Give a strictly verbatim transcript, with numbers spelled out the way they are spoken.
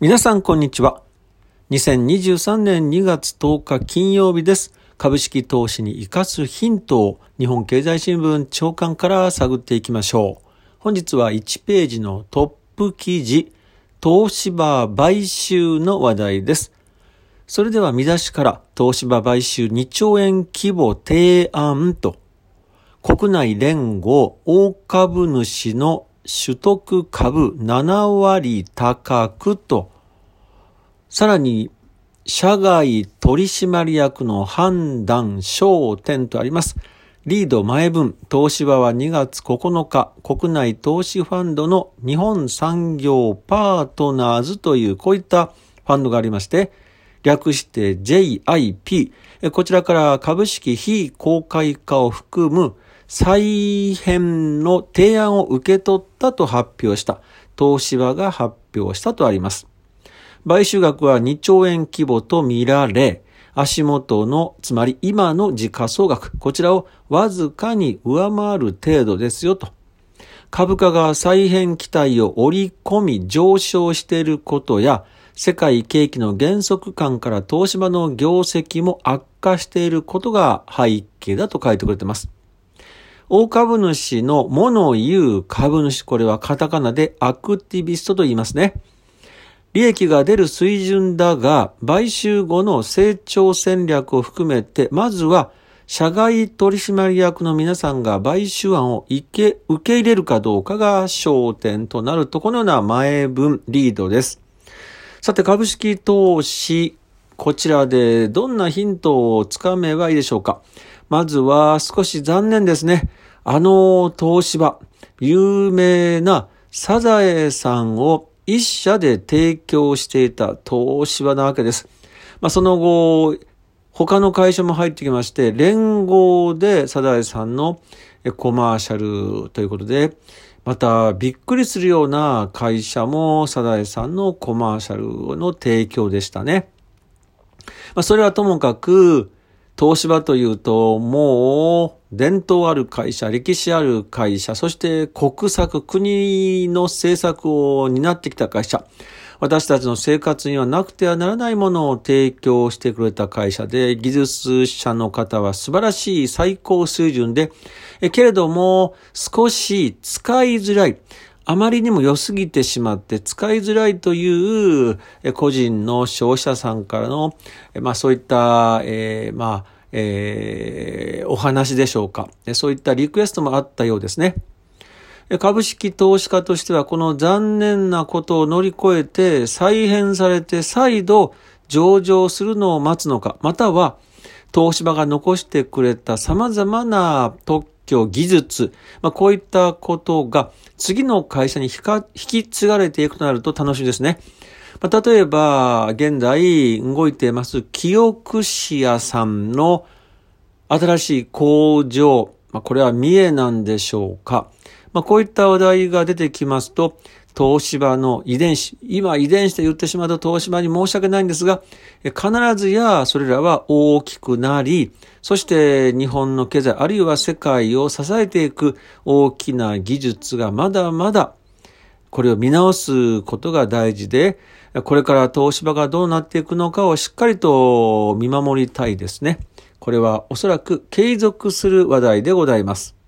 皆さんこんにちは。にせんにじゅうさんねんにがつとおか金曜日です。株式投資に生かすヒントを日本経済新聞朝刊から探っていきましょう。本日はいちページのトップ記事、東芝買収の話題です。それでは見出しから東芝買収にちょうえん規模提案と、国内連合大株主の取得株ななわり高くと、さらに社外取締役の判断焦点とあります。リード前文、東芝はにがつここのか、国内投資ファンドの日本産業パートナーズというこういったファンドがありまして、略して ジェイアイピー、こちらから株式非公開化を含む再編の提案を受け取ったと発表した。東芝が発表したとあります。買収額はにちょうえん規模と見られ、足元の、つまり今の時価総額、こちらをわずかに上回る程度ですよと。株価が再編期待を織り込み上昇していることや、世界景気の減速感から東芝の業績も悪化していることが背景だと書いてくれています。大株主の物言う株主、これはカタカナでアクティビストと言いますね。利益が出る水準だが、買収後の成長戦略を含めて、まずは社外取締役の皆さんが買収案を受け、受け入れるかどうかが焦点となると、このような前文リードです。さて、株式投資、こちらでどんなヒントをつかめばいいでしょうか。まずは少し残念ですね。あの東芝、有名なサザエさんを一社で提供していた東芝なわけです。まあ、その後、他の会社も入ってきまして、連合でサザエさんのコマーシャルということで、またびっくりするような会社もサザエさんのコマーシャルの提供でしたね。まあ、それはともかく、東芝というともう伝統ある会社、歴史ある会社、そして国策、国の政策を担ってきた会社、私たちの生活にはなくてはならないものを提供してくれた会社で、技術者の方は素晴らしい最高水準で、えけれども少し使いづらい、あまりにも良すぎてしまって使いづらいという個人の消費者さんからの、まあそういった、えー、まあ、えー、お話でしょうか。そういったリクエストもあったようですね。株式投資家としてはこの残念なことを乗り越えて再編されて再度上場するのを待つのか、または東芝が残してくれた様々な特許技術、まあ、こういったことが次の会社に引き継がれていくとなると楽しいですね。まあ、例えば現在動いていますキオクシアさんの新しい工場、まあ、これは三重なんでしょうか。まあ、こういった話題が出てきますと、東芝の遺伝子、今遺伝子と言ってしまうと東芝に申し訳ないんですが、必ずやそれらは大きくなり、そして日本の経済あるいは世界を支えていく大きな技術がまだまだこれを見直すことが大事で、これから東芝がどうなっていくのかをしっかりと見守りたいですね。これはおそらく継続する話題でございます。